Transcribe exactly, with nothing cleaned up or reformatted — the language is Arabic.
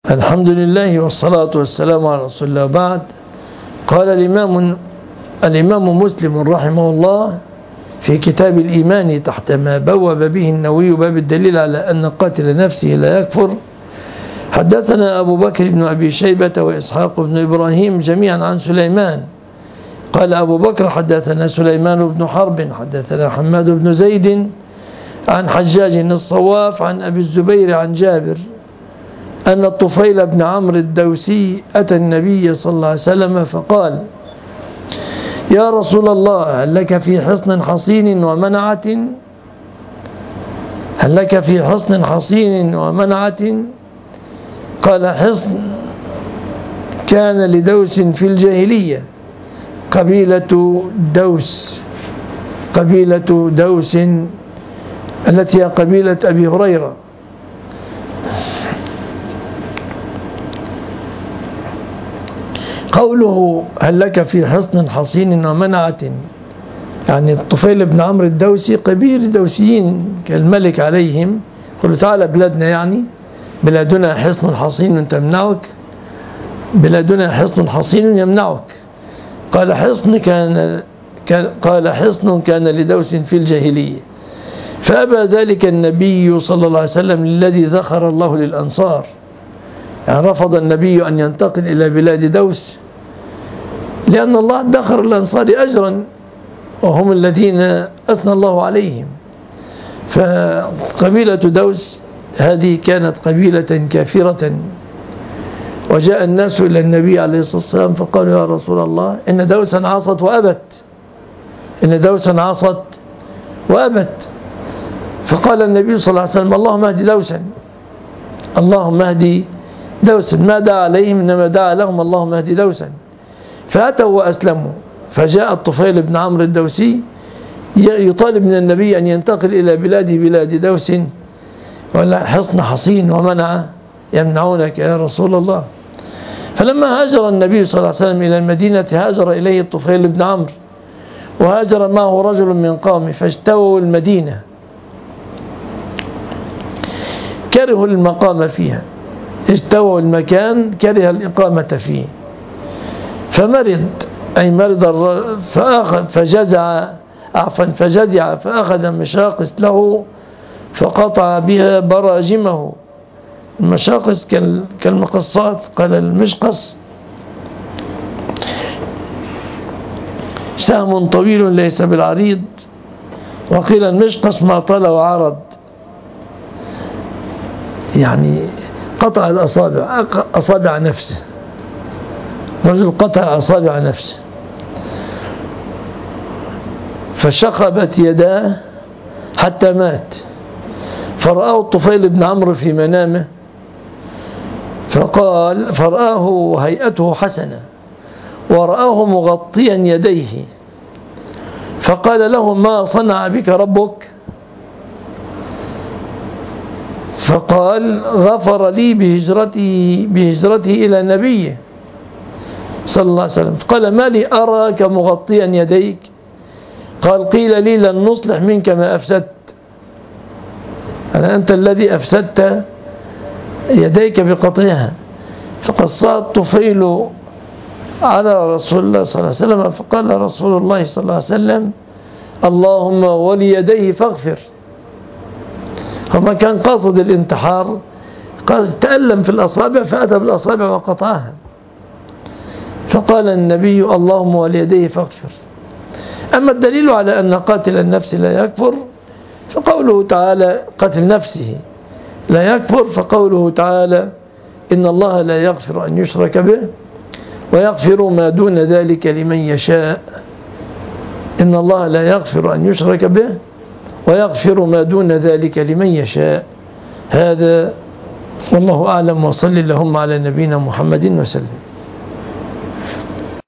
الحمد لله والصلاة والسلام على رسول الله. بعد، قال الإمام الإمام مسلم رحمه الله في كتاب الإيمان تحت ما بوب به النووي باب الدليل على أن قاتل نفسه لا يكفر: حدثنا أبو بكر بن أبي شيبة وإسحاق بن إبراهيم جميعا عن سليمان. قال أبو بكر: حدثنا سليمان بن حرب حدثنا حماد بن زيد عن حجاج الصواف عن أبي الزبير عن جابر أن الطفيل بن عمرو الدوسي أتى النبي صلى الله عليه وسلم فقال: يا رسول الله، هل لك في حصن حصين ومنعة هل لك في حصن حصين ومنعة قال: حصن كان لدوس في الجاهلية، قبيلة دوس قبيلة دوس التي هي قبيلة أبي هريرة. قوله هل لك في حصن حصين ومنعة، يعني الطفيل بن عمرو الدوسي قبيل دوسيين كالملك عليهم، قل تعالى بلادنا، يعني بلادنا حصن حصين تمنعك، بلادنا حصن حصين يمنعك. قال حصن كان قال حصن كان لدوس في الجاهلية، فأبى ذلك النبي صلى الله عليه وسلم الذي ذخر الله للأنصار، يعني رفض النبي أن ينتقل إلى بلاد دوس لأن الله ادخر الأنصار أجرا وهم الذين أثنى الله عليهم. فقبيلة دوس هذه كانت قبيلة كافرة، وجاء الناس إلى النبي عليه الصلاة والسلام فقالوا: يا رسول الله، إن دوسا عصت وأبت إن دوسا عصت وأبت فقال النبي صلى الله عليه وسلم: اللهم اهد دوسا اللهم اهد دوسا ما دعا عليهم إنما دعا لهم اللهم اهد دوسا. فأتوا وأسلموا، فجاء الطفيل بن عمرو الدوسي يطالب من النبي أن ينتقل إلى بلاده بلاد دوس، ولا حصن حصين ومنع يمنعونك يا رسول الله. فلما هاجر النبي صلى الله عليه وسلم إلى المدينة هاجر إليه الطفيل بن عمرو، وهاجر معه رجل من قومه، فاجتووا المدينة، كرهوا المقام فيها، اجتووا المكان، كره الإقامة فيه، فمرض أي مرض فأخذ فجزع عفوا فجزع فأخذ مشاقص له فقطع بها براجمه. المشاقص كالمقصات، قال المشقص سهم طويل ليس بالعريض، وقيل المشقص ما طال وعرض، يعني قطع الأصابع أصابع نفسه، رجل قطع أصابع نفسه، فشخبت يداه حتى مات. فرآه الطفيل بن عمرو في منامه فقال فرآه هيئته حسنة ورآه مغطيا يديه، فقال له: ما صنع بك ربك؟ فقال: غفر لي بهجرتي بهجرتي إلى نبيه صلى الله عليه وسلم. قال: ما لي أراك مغطيا يديك؟ قال: قيل لي لن نصلح منك ما أفسدت، أنا أنت الذي أفسدت يديك بقطعها. فقصى الطفيل على رسول الله صلى الله عليه وسلم، فقال رسول الله صلى الله عليه وسلم: اللهم وليديه فاغفر. وما كان قاصد الانتحار، قال تألم في الأصابع فأتى بالأصابع وقطعها، فقال النبي: اللهم وليديه فاغفر. أما الدليل على أن قاتل النفس لا يكفر فقوله تعالى قتل نفسه لا يكفر، فقوله تعالى: إن الله لا يغفر أن يشرك به ويغفر ما دون ذلك لمن يشاء. إن الله لا يغفر أن يشرك به ويغفر ما دون ذلك لمن يشاء. هذا والله أعلم، وصل اللهم على نبينا محمد وسلم.